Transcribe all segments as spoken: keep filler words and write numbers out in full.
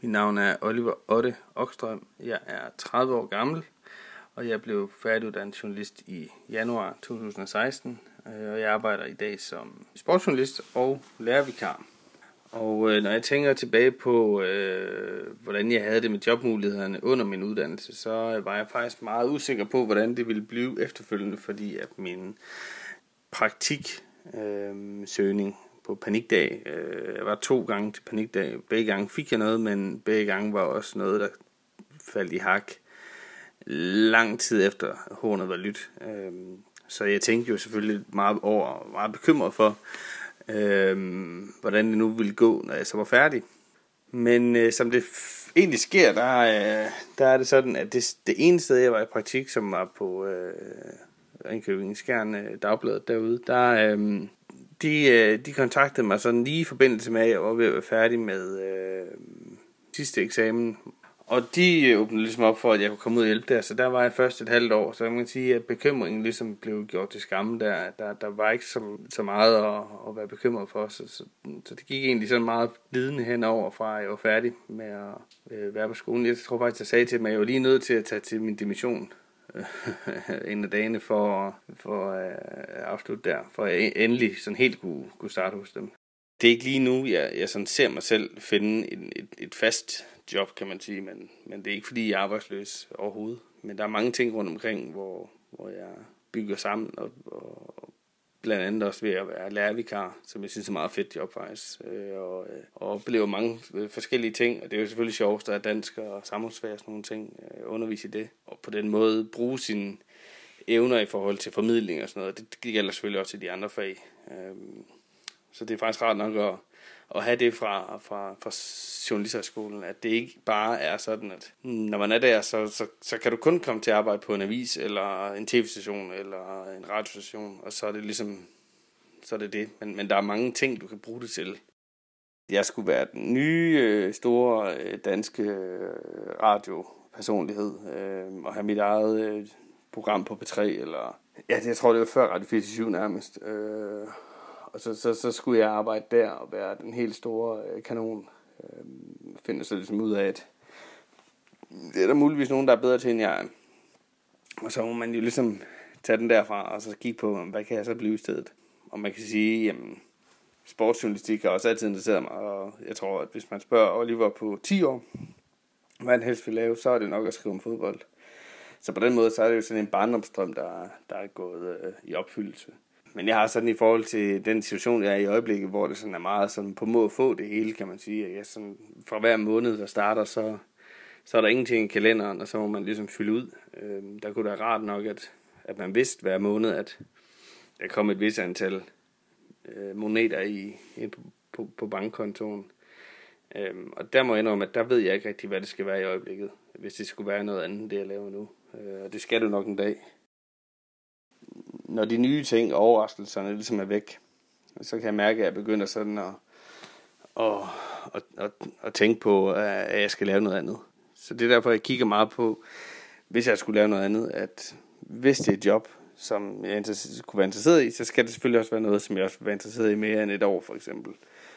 Mit navn er Oliver Otte Okstrøm. Jeg er tredive år gammel, og jeg blev færdiguddannet journalist i januar to tusind og seksten. Og jeg arbejder i dag som sportsjournalist og lærervikar. Og øh, når jeg tænker tilbage på, øh, hvordan jeg havde det med jobmulighederne under min uddannelse, så var jeg faktisk meget usikker på, hvordan det ville blive efterfølgende, fordi at min praktiksøgning øh, på panikdag, øh, jeg var to gange til panikdag, begge gange fik jeg noget, men begge gange var også noget, der faldt i hak lang tid efter hornet var lyt. Øh, så jeg tænkte jo selvfølgelig meget over og meget bekymret for, Øhm, hvordan det nu ville gå, når jeg så var færdig. Men øh, som det f- egentlig sker, der, øh, der er det sådan, at det, det ene sted, jeg var i praktik, som var på øh, Ringkøbing Skjern øh, Dagbladet derude, der, øh, de, øh, de kontaktede mig sådan lige i forbindelse med, at jeg var ved at være færdig med øh, sidste eksamen. Og de åbnede ligesom op for, at jeg kunne komme ud og hjælpe der, så der var jeg først et halvt år, så man kan sige, at bekymringen ligesom blev gjort til skamme der. Der, der var ikke så, så meget at, at være bekymret for, så, så, så det gik egentlig sådan meget glidende henover fra, at jeg var færdig med at øh, være på skolen. Jeg tror faktisk, jeg sagde til dem, at jeg var lige nødt til at tage til min dimission øh, en af dagene for, for øh, at afslutte der, for at jeg endelig sådan helt kunne, kunne starte hos dem. Det er ikke lige nu, jeg, jeg sådan ser mig selv finde et, et, et fast job, kan man sige, men, men det er ikke fordi, jeg er arbejdsløs overhovedet. Men der er mange ting rundt omkring, hvor, hvor jeg bygger sammen, og, og blandt andet også ved at være lærervikar, som jeg synes er et meget fedt job faktisk, og, og oplever mange forskellige ting, og det er jo selvfølgelig sjovt, der er dansk og samfundsfag og sådan nogle ting, undervise i det, og på den måde bruge sine evner i forhold til formidling og sådan noget. Det gælder selvfølgelig også i de andre fag. Så det er faktisk rart nok at, at have det fra, fra, fra journalisthøjskolen, at det ikke bare er sådan, at når man er der, så, så, så kan du kun komme til at arbejde på en avis, eller en tv-station, eller en radiostation, og så er det ligesom, så er det det. Men, men der er mange ting, du kan bruge det til. Jeg skulle være den nye, store danske radiopersonlighed, og have mit eget program på P tre, eller ja, jeg tror, det var før Radio fireogtyve nærmest. Og så, så, så skulle jeg arbejde der og være den helt store øh, kanon. Øh, finder så ligesom ud af, at det er der muligvis nogen, der er bedre til, end jeg er. Og så må man jo ligesom tage den derfra, og så kigge på, hvad kan jeg så blive i stedet. Og man kan sige, jamen, sportsjournalistik har også altid interesseret mig, og jeg tror, at hvis man spørger Oliver på ti år, hvad han helst vil lave, så er det nok at skrive om fodbold. Så på den måde, så er det jo sådan en barndomsdrøm, der, der er gået øh, i opfyldelse. Men jeg har sådan i forhold til den situation, jeg er i øjeblikket, hvor det sådan er meget sådan på må få det hele, kan man sige. At jeg sådan, fra hver måned, der starter, så, så er der ingenting i kalenderen, og så må man ligesom fylde ud. Øhm, der kunne da rart nok, at, at man vidste hver måned, at der kom et vis antal øh, moneter i, i, på, på, på bankkontoen. Øhm, og der må jeg indrømme, at der ved jeg ikke rigtig, hvad det skal være i øjeblikket, hvis det skulle være noget andet, end det jeg laver nu. Øh, og det skal det nok en dag. Når de nye ting og overraskelserne ligesom er væk, så kan jeg mærke, at jeg begynder sådan at, at, at, at, at tænke på, at jeg skal lave noget andet. Så det er derfor, jeg kigger meget på, hvis jeg skulle lave noget andet, at hvis det er et job, som jeg kunne være interesseret i, så skal det selvfølgelig også være noget, som jeg også vil være interesseret i mere end et år, for eksempel.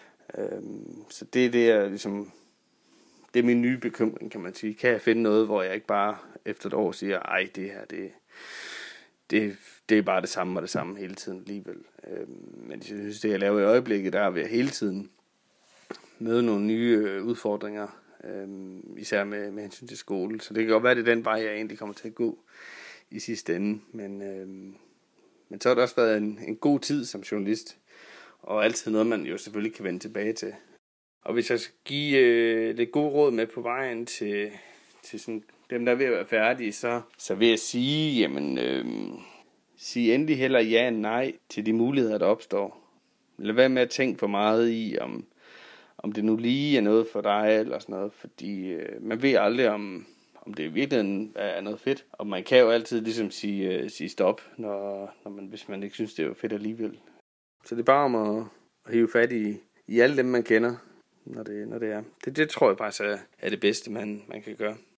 Så det er det, jeg ligesom, det er min nye bekymring, kan man sige. Kan jeg finde noget, hvor jeg ikke bare efter et år siger, ej, det her, det Det, det er bare det samme og det samme hele tiden alligevel. Øhm, men jeg synes, det jeg laver i øjeblikket, der er ved at hele tiden møde nogle nye øh, udfordringer, øhm, især med, med hensyn til skole. Så det kan godt være, det er den vej, jeg egentlig kommer til at gå i sidste ende. Men, øhm, men så har det også været en, en god tid som journalist, og altid noget, man jo selvfølgelig kan vende tilbage til. Og hvis jeg skal give øh, lidt gode råd med på vejen til, til sådan dem, der er ved at være færdige, så, så vil jeg sige, jamen, øh, sige endelig heller ja og nej til de muligheder, der opstår. Lad være med at tænke for meget i, om, om det nu lige er noget for dig, eller sådan noget, fordi øh, man ved aldrig, om, om det i virkeligheden er noget fedt. Og man kan jo altid ligesom sige, øh, sige stop, når, når man, hvis man ikke synes, det er fedt alligevel. Så det er bare om at, at hive fat i, i alle dem, man kender, når det, når det er. Det, det tror jeg faktisk er, er det bedste, man, man kan gøre.